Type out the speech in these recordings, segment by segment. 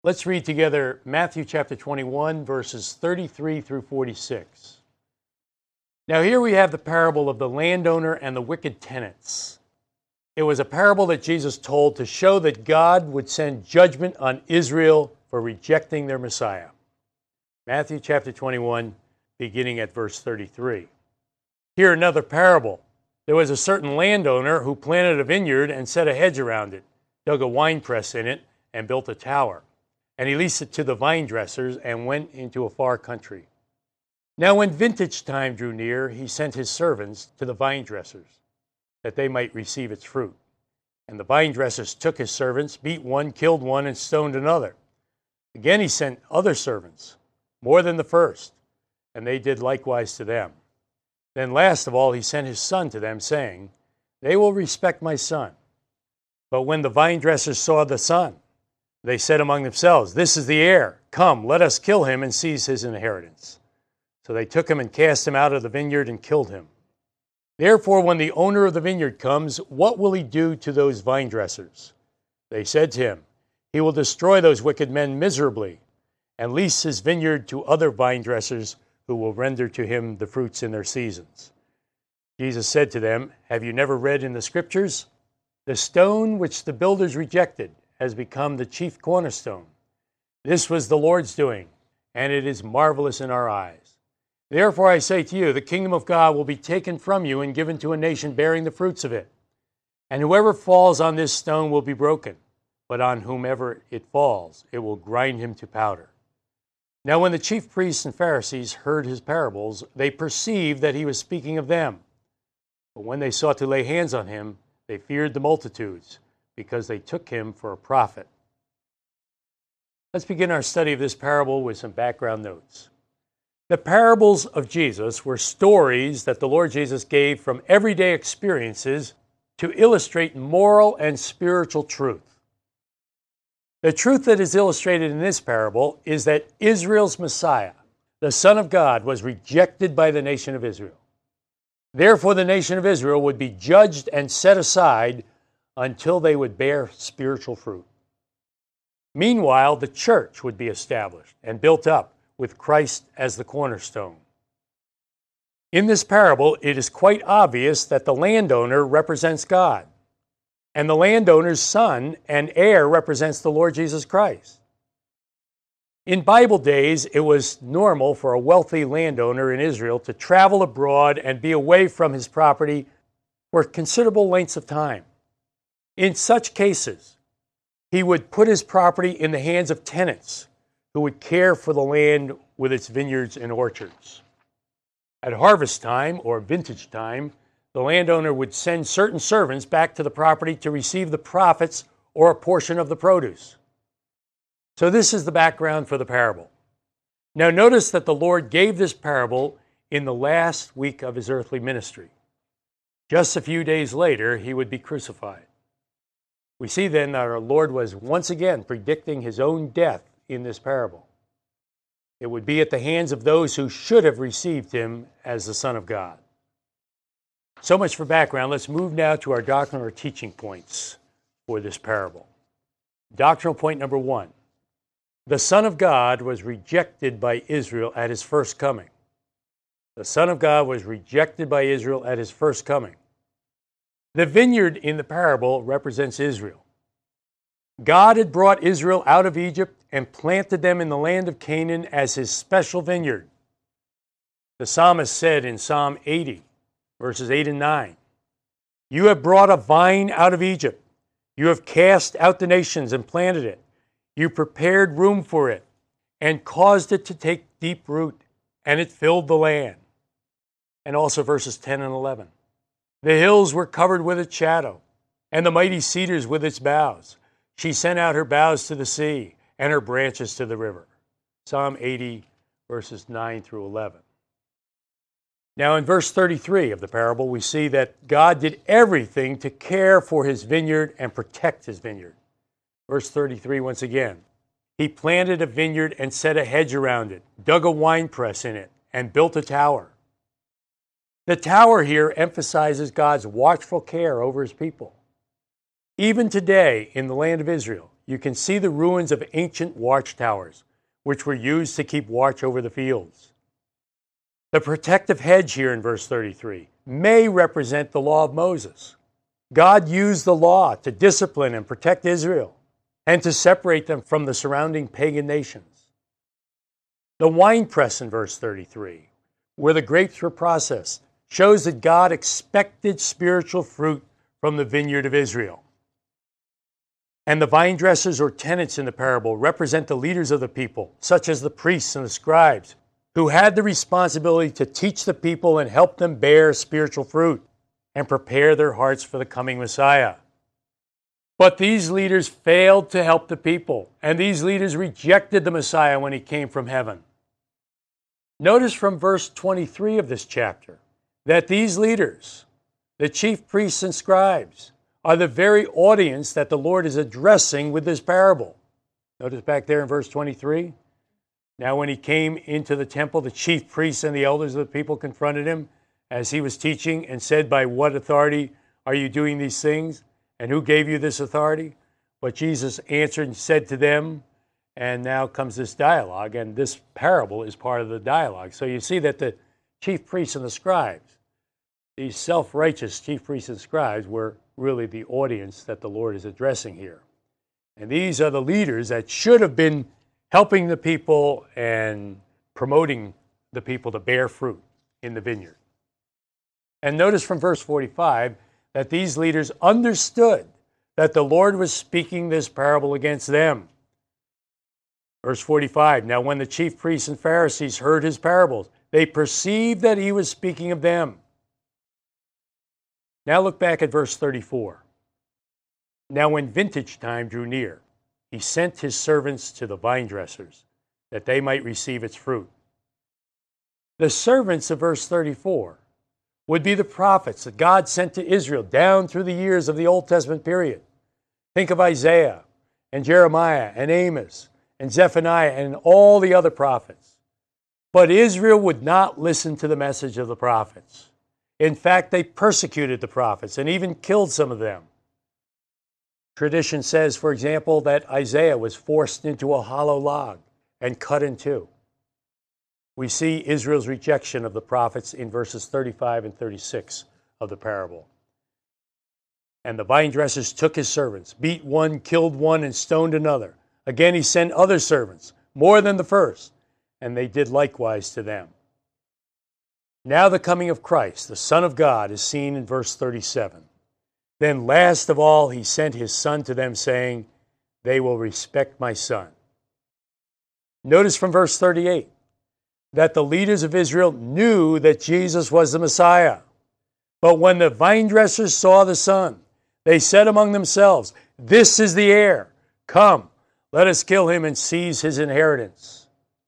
Let's read together Matthew chapter 21, verses 33 through 46. Now here we have the parable of the landowner and the wicked tenants. It was a parable that Jesus told to show that God would send judgment on Israel for rejecting their Messiah. Matthew chapter 21, beginning at verse 33. Here another parable. There was a certain landowner who planted a vineyard and set a hedge around it, dug a winepress in it, and built a tower. And he leased it to the vine dressers and went into a far country. Now when vintage time drew near, he sent his servants to the vine dressers, that they might receive its fruit. And the vine dressers took his servants, beat one, killed one, and stoned another. Again he sent other servants, more than the first, and they did likewise to them. Then last of all he sent his son to them, saying, They will respect my son. But when the vine dressers saw the son, they said among themselves, This is the heir. Come, let us kill him and seize his inheritance. So they took him and cast him out of the vineyard and killed him. Therefore, when the owner of the vineyard comes, what will he do to those vine dressers? They said to him, He will destroy those wicked men miserably, and lease his vineyard to other vine dressers who will render to him the fruits in their seasons. Jesus said to them, Have you never read in the Scriptures? The stone which the builders rejected has become the chief cornerstone. This was the Lord's doing, and it is marvelous in our eyes. Therefore I say to you, the kingdom of God will be taken from you and given to a nation bearing the fruits of it. And whoever falls on this stone will be broken, but on whomever it falls, it will grind him to powder. Now when the chief priests and Pharisees heard his parables, they perceived that he was speaking of them. But when they sought to lay hands on him, they feared the multitudes, because they took him for a prophet. Let's begin our study of this parable with some background notes. The parables of Jesus were stories that the Lord Jesus gave from everyday experiences to illustrate moral and spiritual truth. The truth that is illustrated in this parable is that Israel's Messiah, the Son of God, was rejected by the nation of Israel. Therefore, the nation of Israel would be judged and set aside until they would bear spiritual fruit. Meanwhile, the church would be established and built up with Christ as the cornerstone. In this parable, it is quite obvious that the landowner represents God, and the landowner's son and heir represents the Lord Jesus Christ. In Bible days, it was normal for a wealthy landowner in Israel to travel abroad and be away from his property for considerable lengths of time. In such cases, he would put his property in the hands of tenants who would care for the land with its vineyards and orchards. At harvest time or vintage time, the landowner would send certain servants back to the property to receive the profits or a portion of the produce. So this is the background for the parable. Now notice that the Lord gave this parable in the last week of his earthly ministry. Just a few days later, he would be crucified. We see then that our Lord was once again predicting his own death in this parable. It would be at the hands of those who should have received him as the Son of God. So much for background. Let's move now to our doctrinal or teaching points for this parable. Doctrinal point number 1. The Son of God was rejected by Israel at his first coming. The Son of God was rejected by Israel at his first coming. The vineyard in the parable represents Israel. God had brought Israel out of Egypt and planted them in the land of Canaan as his special vineyard. The psalmist said in Psalm 80, verses 8 and 9, You have brought a vine out of Egypt. You have cast out the nations and planted it. You prepared room for it and caused it to take deep root, and it filled the land. And also verses 10 and 11. The hills were covered with its shadow, and the mighty cedars with its boughs. She sent out her boughs to the sea, and her branches to the river. Psalm 80, verses 9 through 11. Now in verse 33 of the parable, we see that God did everything to care for his vineyard and protect his vineyard. Verse 33 once again. He planted a vineyard and set a hedge around it, dug a winepress in it, and built a tower. The tower here emphasizes God's watchful care over his people. Even today in the land of Israel, you can see the ruins of ancient watchtowers, which were used to keep watch over the fields. The protective hedge here in verse 33 may represent the law of Moses. God used the law to discipline and protect Israel and to separate them from the surrounding pagan nations. The winepress in verse 33, where the grapes were processed, shows that God expected spiritual fruit from the vineyard of Israel. And the vine dressers or tenants in the parable represent the leaders of the people, such as the priests and the scribes, who had the responsibility to teach the people and help them bear spiritual fruit and prepare their hearts for the coming Messiah. But these leaders failed to help the people, and these leaders rejected the Messiah when he came from heaven. Notice from verse 23 of this chapter that these leaders, the chief priests and scribes, are the very audience that the Lord is addressing with this parable. Notice back there in verse 23. Now when he came into the temple, the chief priests and the elders of the people confronted him as he was teaching and said, "By what authority are you doing these things? And who gave you this authority?" But Jesus answered and said to them, and now comes this dialogue, and this parable is part of the dialogue. So you see that the chief priests and the scribes, these self-righteous chief priests and scribes, were really the audience that the Lord is addressing here. And these are the leaders that should have been helping the people and promoting the people to bear fruit in the vineyard. And notice from verse 45 that these leaders understood that the Lord was speaking this parable against them. Verse 45, now when the chief priests and Pharisees heard his parables, they perceived that he was speaking of them. Now look back at verse 34. Now when vintage time drew near, he sent his servants to the vine dressers, that they might receive its fruit. The servants of verse 34 would be the prophets that God sent to Israel down through the years of the Old Testament period. Think of Isaiah and Jeremiah and Amos and Zephaniah and all the other prophets. But Israel would not listen to the message of the prophets. In fact, they persecuted the prophets and even killed some of them. Tradition says, for example, that Isaiah was forced into a hollow log and cut in two. We see Israel's rejection of the prophets in verses 35 and 36 of the parable. And the vine dressers took his servants, beat one, killed one, and stoned another. Again he sent other servants, more than the first, and they did likewise to them. Now the coming of Christ, the Son of God, is seen in verse 37. Then last of all he sent his Son to them, saying, they will respect my Son. Notice from verse 38 that the leaders of Israel knew that Jesus was the Messiah. But when the vine dressers saw the Son, they said among themselves, this is the heir. Come, let us kill him and seize his inheritance.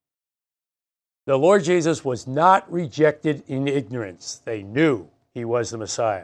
The Lord Jesus was not rejected in ignorance. They knew he was the Messiah.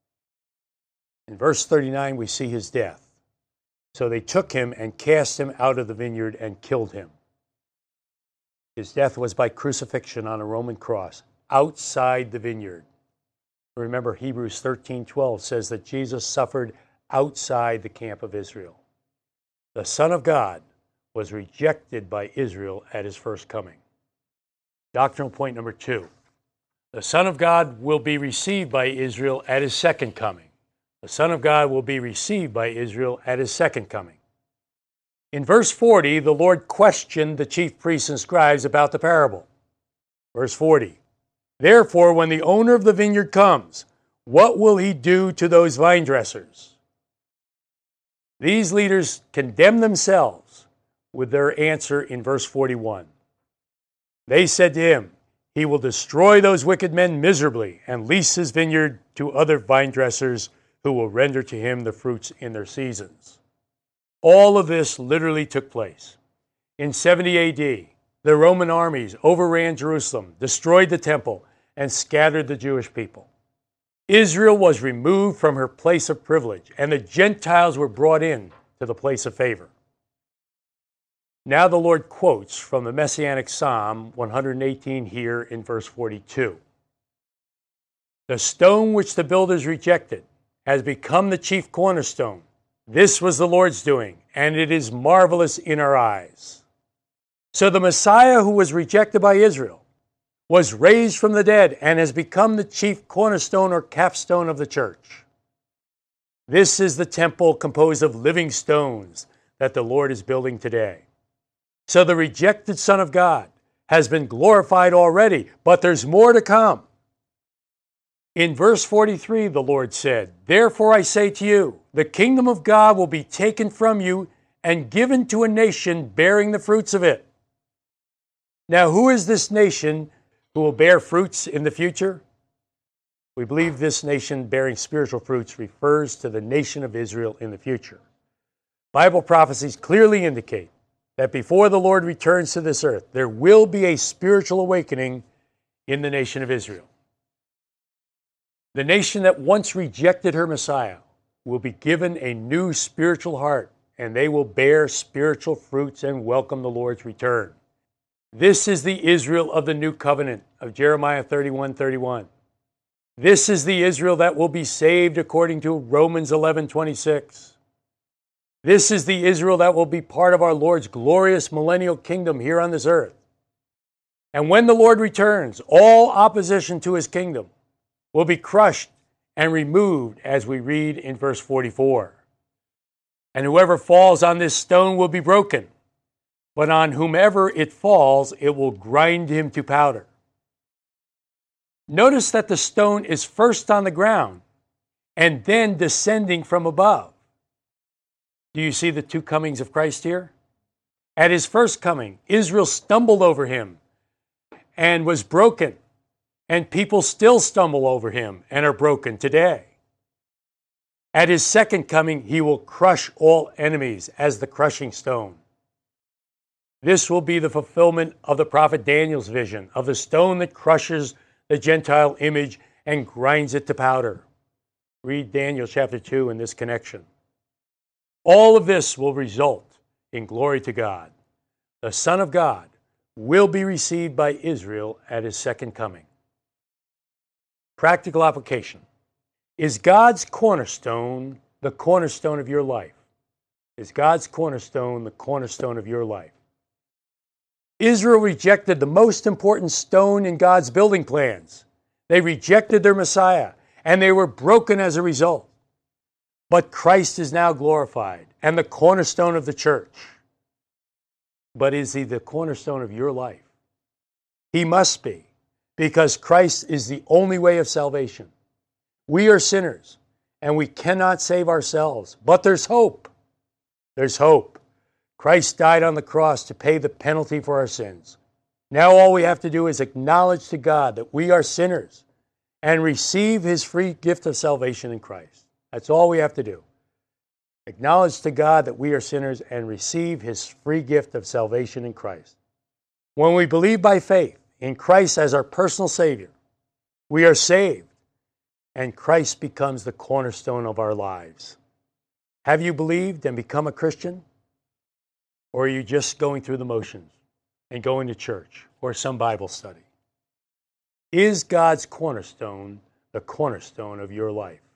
In verse 39, we see his death. So they took him and cast him out of the vineyard and killed him. His death was by crucifixion on a Roman cross outside the vineyard. Remember, Hebrews 13:12 says that Jesus suffered outside the camp of Israel. The Son of God was rejected by Israel at his first coming. Doctrinal point number 2. The Son of God will be received by Israel at his second coming. The Son of God will be received by Israel at his second coming. In verse 40, the Lord questioned the chief priests and scribes about the parable. Verse 40, therefore, when the owner of the vineyard comes, what will he do to those vine dressers? These leaders condemn themselves with their answer in verse 41. They said to him, he will destroy those wicked men miserably and lease his vineyard to other vine dressers who will render to him the fruits in their seasons. All of this literally took place. In 70 AD, the Roman armies overran Jerusalem, destroyed the temple, and scattered the Jewish people. Israel was removed from her place of privilege, and the Gentiles were brought in to the place of favor. Now the Lord quotes from the Messianic Psalm 118 here in verse 42. The stone which the builders rejected has become the chief cornerstone. This was the Lord's doing, and it is marvelous in our eyes. So the Messiah who was rejected by Israel was raised from the dead and has become the chief cornerstone or capstone of the church. This is the temple composed of living stones that the Lord is building today. So the rejected Son of God has been glorified already, but there's more to come. In verse 43, the Lord said, "Therefore I say to you, the kingdom of God will be taken from you and given to a nation bearing the fruits of it." Now, who is this nation who will bear fruits in the future? We believe this nation bearing spiritual fruits refers to the nation of Israel in the future. Bible prophecies clearly indicate that before the Lord returns to this earth, there will be a spiritual awakening in the nation of Israel. The nation that once rejected her Messiah will be given a new spiritual heart, and they will bear spiritual fruits and welcome the Lord's return. This is the Israel of the new covenant of Jeremiah 31:31. This is the Israel that will be saved according to Romans 11:26. This is the Israel that will be part of our Lord's glorious millennial kingdom here on this earth. And when the Lord returns, all opposition to his kingdom will be crushed and removed, as we read in verse 44. And whoever falls on this stone will be broken, but on whomever it falls, it will grind him to powder. Notice that the stone is first on the ground and then descending from above. Do you see the two comings of Christ here? At his first coming, Israel stumbled over him and was broken. And people still stumble over him and are broken today. At his second coming, he will crush all enemies as the crushing stone. This will be the fulfillment of the prophet Daniel's vision of the stone that crushes the Gentile image and grinds it to powder. Read Daniel chapter 2 in this connection. All of this will result in glory to God. The Son of God will be received by Israel at his second coming. Practical application. Is God's cornerstone the cornerstone of your life? Is God's cornerstone the cornerstone of your life? Israel rejected the most important stone in God's building plans. They rejected their Messiah, and they were broken as a result. But Christ is now glorified and the cornerstone of the church. But is he the cornerstone of your life? He must be, because Christ is the only way of salvation. We are sinners, and we cannot save ourselves, but there's hope. There's hope. Christ died on the cross to pay the penalty for our sins. Now all we have to do is acknowledge to God that we are sinners and receive his free gift of salvation in Christ. That's all we have to do. Acknowledge to God that we are sinners and receive his free gift of salvation in Christ. When we believe by faith in Christ as our personal Savior, we are saved, and Christ becomes the cornerstone of our lives. Have you believed and become a Christian? Or are you just going through the motions and going to church or some Bible study? Is God's cornerstone the cornerstone of your life?